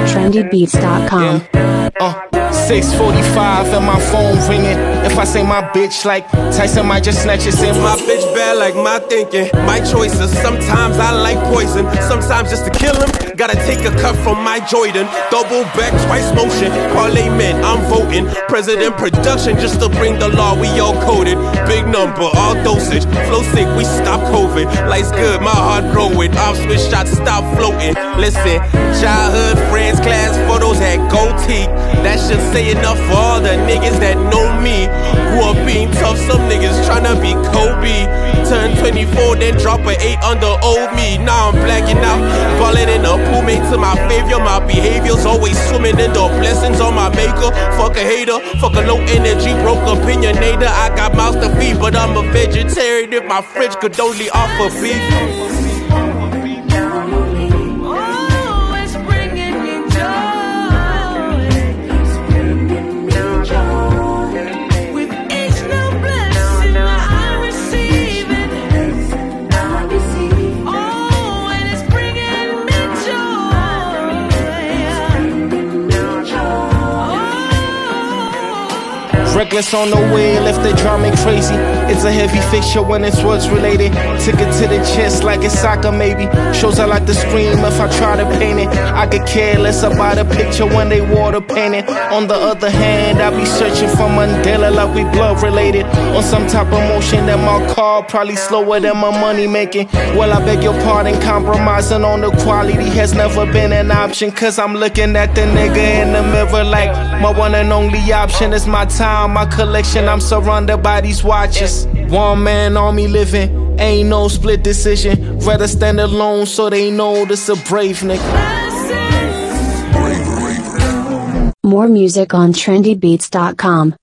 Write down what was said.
trendybeats.com. 6:45 and my phone ringing. If I say my bitch like Tyson, might just snatch it. Say my bitch bad like my thinking. My choices, sometimes I like poison. Sometimes just to kill him, gotta take a cut from my Jordan. Double back, twice motion. Parliament, I'm voting. President production just to bring the law, we all coded. Big number, all dosage. Flow sick, we stop COVID. Life's good, my heart growing. Off switch shots, stop floating. Listen, childhood friends, class photos had gold teeth. That should say enough for all the niggas that know me. Grew up being tough, some niggas tryna be Kobe. Turned 24, then drop an 8 under old me. Now I'm blacking out, ballin' in a pool made to my favor. My behavior's always swimming in the blessings on my maker. Fuck a hater, fuck a low energy, broke opinionator. I got mouths to feed, but I'm a vegetarian if my fridge could only offer beef. Reckless on the wheel if they drive me crazy. It's a heavy fixture when it's what's related. Took it to the chest like it's soccer maybe. Shows I like to scream if I try to paint it. I could care less about a picture when they water paint it. On the other hand, I be searching for Mandela like we blood related. On some type of motion that my car probably slower than my money making. Well, I beg your pardon, compromising on the quality has never been an option. Cause I'm looking at the nigga in the mirror like my one and only option is my time. My collection, I'm surrounded by these watches. One man army living, ain't no split decision. Rather stand alone so they know this a brave nigga. More music on trendybeats.com.